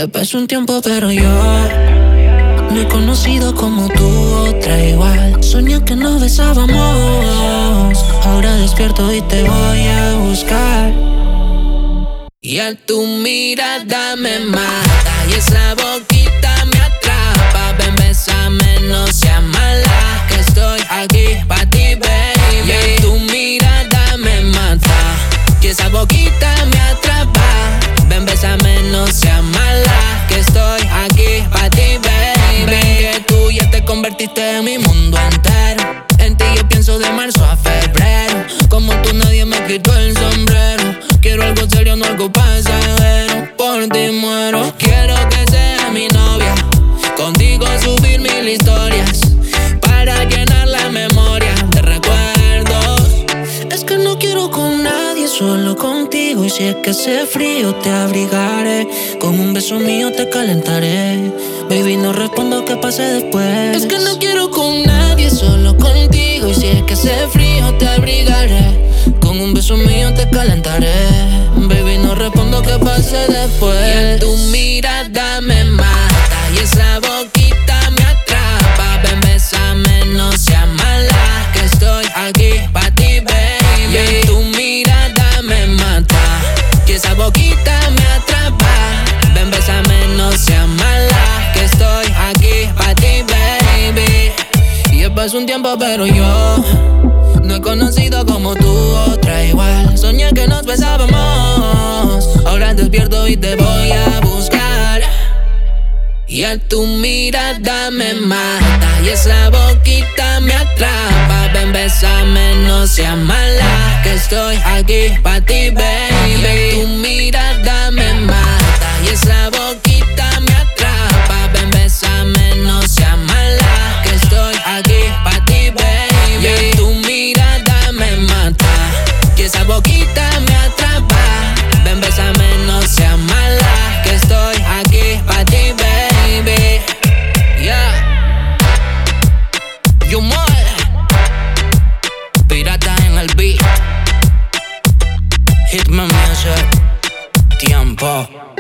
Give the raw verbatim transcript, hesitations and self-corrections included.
Ya pasó un tiempo pero yo no he conocido como tú otra igual. Soñé que nos besábamos, ahora despierto y te voy a buscar. Y a tu mirada me mata y esa boquita me atrapa. Ven, bésame, no seas mala, que estoy aquí pa' ti, baby. Y a tu mirada me mata y esa boquita me atrapa. Ven, bésame, no seas mala, que estoy aquí pa' ti, baby. Ven que tú ya te convertiste en mi mundo entero. En ti yo pienso de marzo a febrero. Como tú nadie me quitó el sombrero. Quiero algo serio, no algo pasajero. Por ti muero. Quiero que seas mi novia, contigo subir mil historias para llenar la memoria de recuerdos. Es que no quiero con nadie, solo contigo. Y si es que hace frío te abrigaré, con un beso mío te calentaré. Baby, no respondo que pase después. Es que no quiero con nadie, solo contigo. Y si es que hace frío te abrigaré, con un beso mío te calentaré. Baby, no respondo que pase después. Y a tu mirada me mata y esa boquita me atrapa. Ven, bésame, no seas mala, que estoy aquí pa' ti, baby. Y a tu mirada me mata y esa boquita me atrapa. Ven, bésame, no seas mala, que estoy aquí pa' ti, baby. Y ya pasó un tiempo pero yo no he conocido como tú otra igual. Soñé que nos besábamos, ahora despierto y te voy a buscar. Y a tu mirada me mata y esa boquita me atrapa. Ven, bésame, no seas mala, que estoy aquí pa' ti, baby. Y a tu mirada me mata y esa boquita me atrapa. Ven, bésame, no seas mala, que estoy aquí pa' ti, baby. Y a tu mirada me mata y esa boquita me atrapa. Ven, bésame, no seas mala, que estoy aquí pa' ti, baby. Yeah. You more pirata en el beat. Hitman Music. Tiempo.